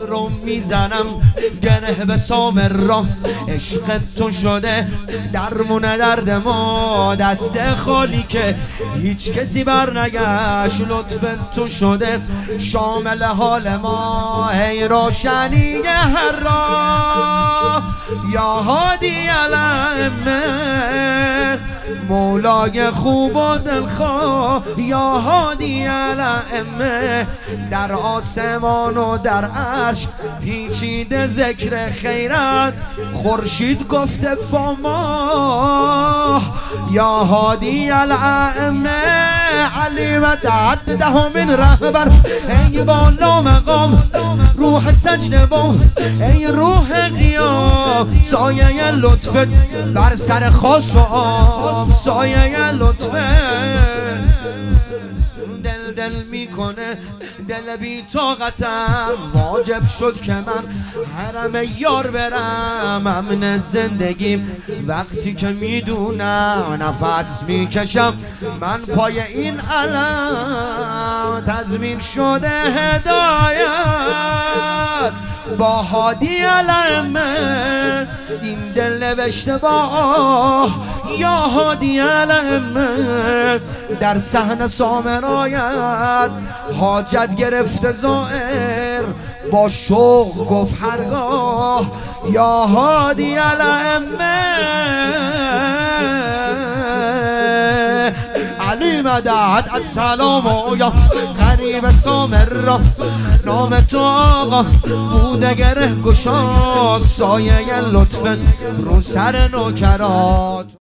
رو میزنم گره به سامر را، عشق تو شده درمون درد ما، دست خالی که هیچ کسی بر نگشت، لطف تو شده شامل حال ما. ای روشنی هر راه یا هادی الائمه، مولای خوب و دلخواه یا هادی الائمه، در آسمان و در عرش پیچیده ذکر خیرت، خورشید گفته با ما یا هادی الائمه. علی و دهمین رهبر، ای بالا مقام روح سجده با، ای روح قیام سایه لطفت بر سر خاص و عام، سایه لطفت دل میکنه، دل بی طاقتم، واجب شد که من حرم یار برم. امن زندگیم وقتی که میدونم نفس میکشم من پای این علم، تضمین شده هدایت با هادی الائمه. این دل نوشته با یا هادی الائمه، در صحن سامرایت حاجت گرفته زائر، با شوق گفت هرگاه یا هادی الائمه. علی مدد السلام یا غریب سامر را، نام تو آقا بوده گره گشا، سایه لطفت رو سر نوکرات.